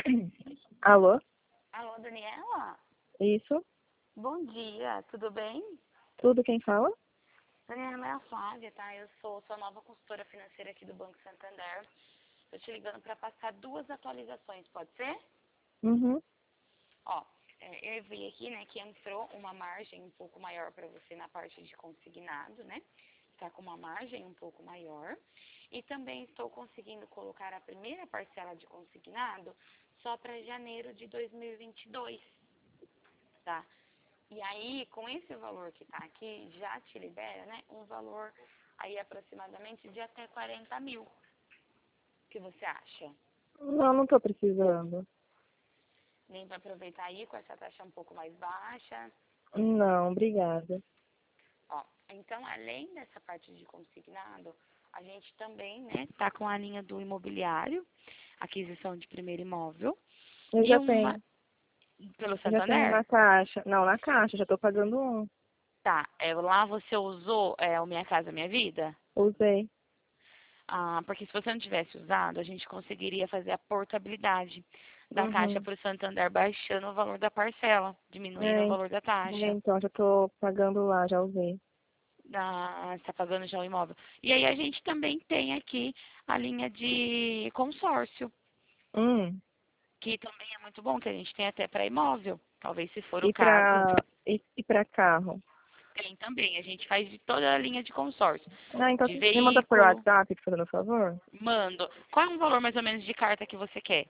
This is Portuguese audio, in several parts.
Alô? Alô, Daniela? Isso? Bom dia, tudo bem? Tudo quem fala? Daniela, é a Flávia, tá? Eu sou sua nova consultora financeira aqui do Banco Santander. Tô te ligando para passar duas atualizações, pode ser? Uhum. Ó, eu vi aqui, né, que entrou uma margem um pouco maior para você na parte de consignado, né? Está com uma margem um pouco maior. E também estou conseguindo colocar a primeira parcela de consignado só para janeiro de 2022, tá? E aí, com esse valor que está aqui, já te libera, né, um valor aí aproximadamente de até 40 mil. O que você acha? Não tô precisando. Nem para aproveitar aí com essa taxa um pouco mais baixa. Não, obrigada. Ó, então, além dessa parte de consignado, a gente também, né, tá com a linha do imobiliário, aquisição de primeiro imóvel, Eu e já uma tenho. pelo Eu já tenho Santander. na caixa. Não, na caixa, já tô pagando um. Tá, lá você usou o Minha Casa Minha Vida? Usei. Ah, porque se você não tivesse usado, a gente conseguiria fazer a portabilidade da taxa Uhum. para o Santander baixando o valor da parcela, diminuindo o É, valor da taxa. então, já tô pagando lá, já usei. Está pagando já o imóvel. E aí a gente também tem aqui a linha de consórcio, Hum. que também é muito bom, que a gente tem até para imóvel. Talvez se for o E caso, pra carro? tem também. A gente faz de toda a linha de consórcio. Ah, então De me manda por veículo, WhatsApp, por fazendo favor? mando. Qual é o valor mais ou menos de carta que você quer?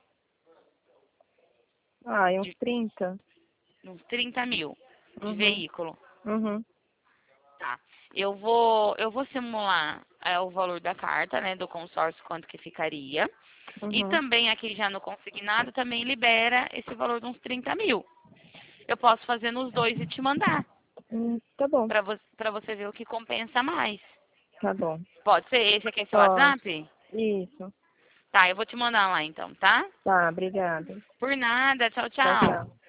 Ah, e uns De 30. uns 30 mil de Uhum. veículo. Uhum. Tá. Eu vou simular o valor da carta, né, do consórcio, quanto que ficaria. E Uhum. também aqui já no consignado também libera esse valor de uns 30 mil. Eu posso fazer nos dois e te mandar, Tá bom. para você ver o que compensa mais. Tá bom. Pode ser esse aqui é seu Pode. WhatsApp? Isso. Tá, eu vou te mandar lá então, tá? Tá, obrigada. Por nada, tchau, Tchau, tchau. tchau.